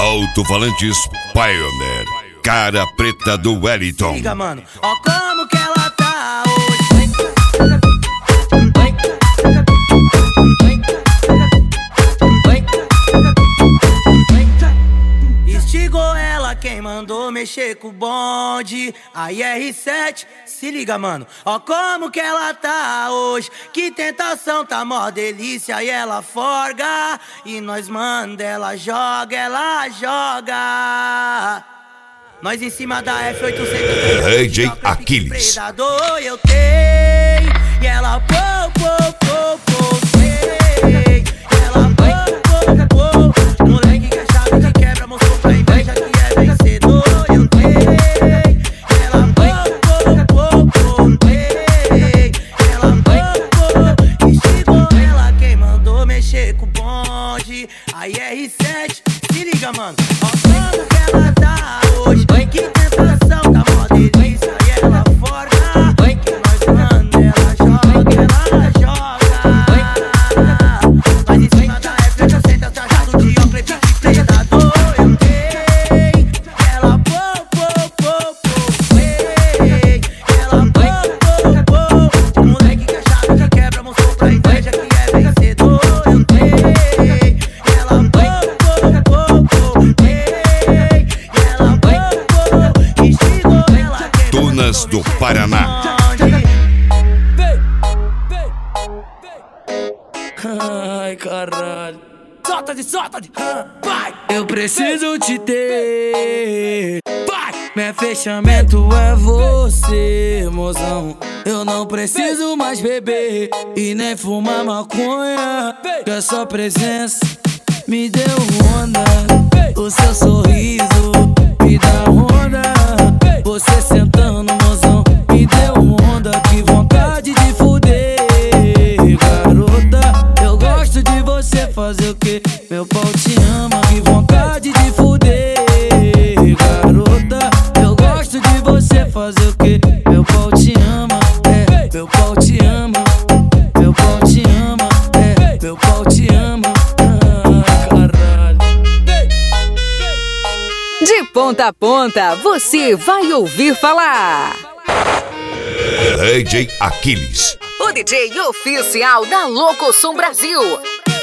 Alto-falantes Pioneer, cara preta do Wellington. Liga, mano, ó como que ela tá hoje. Instigou ela quem mandou mexer com o bonde. A IR7, se liga, mano, ó como que ela tá hoje. Que tentação, tá mó delícia e ela forga. E nós manda, ela joga. Nós em cima da F800 DJ Aquiles. Predador eu tenho. E ela sei. Ela moleque que é chave de quebra, mostrou pra inveja que é vencedor. Eu tenho. Ela instigou ela quem mandou mexer com o bonde. A IR7, se liga, mano, ó como que ela tá hoje. Que tentação, tá mó delícia e ela forga. Que nós manda, ela joga. Nós em cima da F800, trajado de óculos de predador. Eu tenho. Ela ela moleque que é chave de quebra, mostrou pra inveja que é vencedor. Eu tenho. Ela instigou ela quem Tunas do Paraná. Ai, caralho. Solta de, vai. Eu preciso te ter, vai. Meu fechamento é você, mozão. Eu não preciso mais beber e nem fumar maconha, que a sua presença me deu onda. O seu sorriso me dá onda. Você sentando, mozão, me deu onda. Que vontade de fuder, garota. Eu gosto de você, fazer o que? Meu pau te ama. Que vontade de fuder, garota. Eu gosto de você, fazer o que? Meu pau te ama, meu pau te ama. Meu pau te ama, meu pau te ama. Caralho. De ponta a ponta, você vai ouvir falar. DJ Aquiles. O DJ oficial da Locosom Brasil.